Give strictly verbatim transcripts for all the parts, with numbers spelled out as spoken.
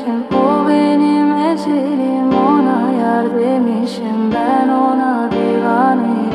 gelmişim. O benim ecelim, ona yar demişim. Ben ona divaneyim.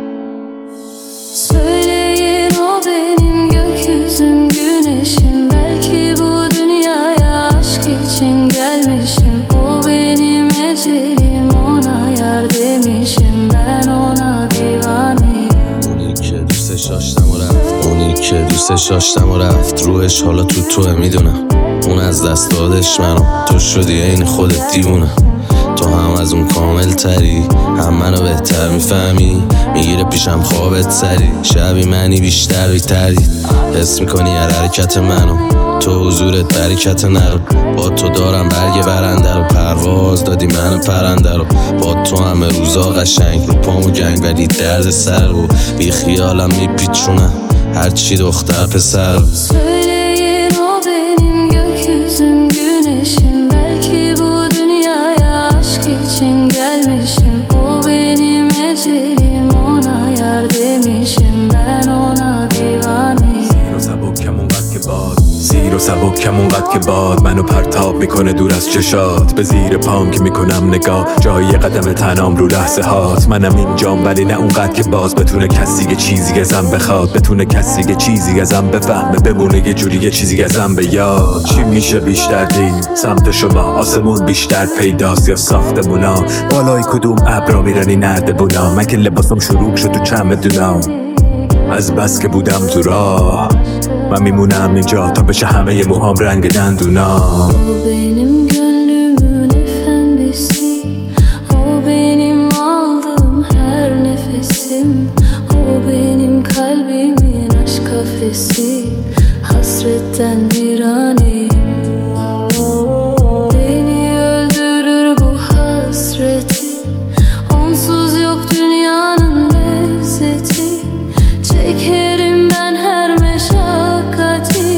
Söyleyin o benim gökyüzüm, güneşim. Belki bu dünyaya aşk için gelmişim. O benim ecelim, ona yar demişim. Ben ona divaneyim. اونی که دوستش داشتم و رفت اونی که دوستش داشتم و رفت روحش حالا تو توه میدونم. اون از دست دادش منو، تو شدی این خودت دیوونه. تو هم از اون کامل تری، هم منو بهتر میفهمی. میگیره پیشم خوابت سری، شبی منی بیشتر بیتری. حس میکنی هر حرکت منو، تو حضورت برکت نرو. با تو دارم برگ برنده رو، پرواز دادی منو پرنده رو. با تو همه روزا قشنگ، رو پامو جنگ ولی درد سر رو. بی خیالم میپیچونم هرچی دختر پسر رو. Söyleyin o benim gökyüzüm, güneşim. Belki bu dünyaya aşk için gelmişim. O benim ecelim, ona yar demişim. Ben ona divaneyim. زیر و سبکم اونقدر که باد زیر و سبکم اونقدر که باد منو پرتاب میکنه دور از چشات. به زیر پام که میکنم نگاه، جای قدم تنام رو لحظه هات. منم اینجام ولی نه اونقدر که باز بتونه کسی یه چیزی ازم بخواد. بتونه کسی یه چیزی ازم بفهمه، بمونه یه جوری یه چیزی ازم به یاد. چی میشه بیشتر دین سمت شما؟ آسمون بیشتر پیداست یا ساختمونا؟ بالای کدوم ابرا میرنی نردبونا؟ من که لباسم شروع شد تو چمدونام. از بس که بودم تو راه، من میمونم اینجا تا بشه همه موهام رنگ دندونام. O benim gönlümün efendisi, o benim aldığım her nefesim. O benim kalbimin aşk kafesi, hasretten viraneyim. Beni öldürür bu hasreti, onsuz yok dünyanın lezzeti. Çekerim ben her meşakkati.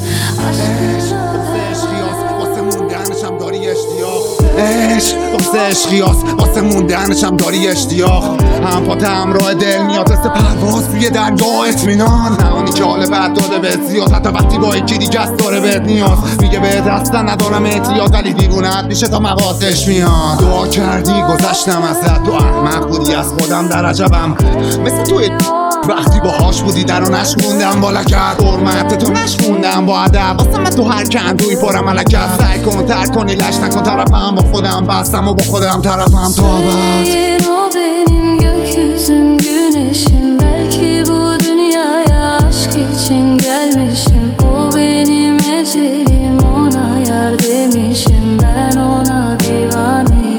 عشق واسه عشقیاس، واسه موندنشم داری اشتیاق. هم پات همراه دل میاد مثل پرواز توی دریا اطمینان. نهانی که حال بد داده بهت زیاد، حتی وقتی با یکی دیگه است داره بهت نیاز. میگه بهت اصلا ندارم اعتیاد، ولی دیوونت میشه تا مواسش میاد. دعا کردی گذشتم ازت، تو احمق بودی از خودم در عجبم. مثل توی وقتی باهاش بودی در و نشموندم بالا کرد. حرمت تو نشموندم با ادب، واسه من تو هر کندوی پرم ملکت. سعی کن ترک کنی لش نکن طرفم، با خودم بستم و با خودم طرفم تا ابد. O benim gökyüzüm, güneşim. Belki bu dünyaya aşk için gelmişim. O benim ecelim, ona yar demişim. Ben ona divaneyim.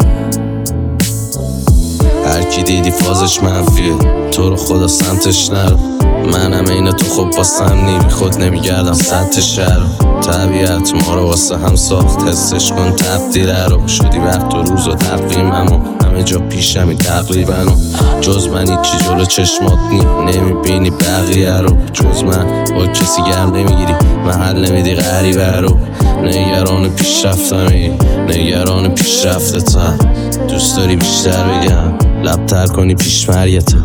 هر کی دیدی فازش منفیه، تو رو خدا سمتش نرو. منم این تو خوب باسم نی، خود نمیگردم سمت شهر. طبیعت ما رو واسه هم ساخت، حسش کن تبدیل رو. شدی وقت و روز و تقویممو، همه جا پیشمی تقریبا. جز من هیچی جلو چشمات نی، نمیبینی بقیه رو. جز من با کسی گرم نمیگیری، محل نمیدی غریبه رو. نگران پیشرفتمی، نگران پیشرفتتم. دوست داری بیشتر بگم، لبتر کنی پیشمریتم.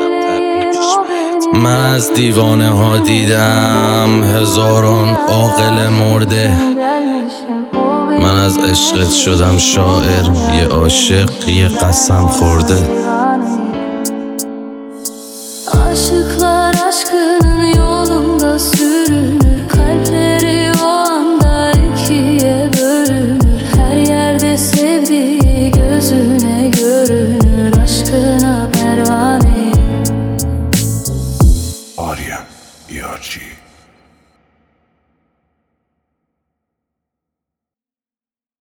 من از دیوانه ها دیدم هزاران عاقل مرده. من از عشقت شدم شاعر، یه عاشق یه قسم خورده. Aşıklar aşkının yolunda sürünür, kalpleri o anda ikiye bölünür. Her yerde sevdiği gözüne görünür, aşkına pervaneyim. Arya, E R G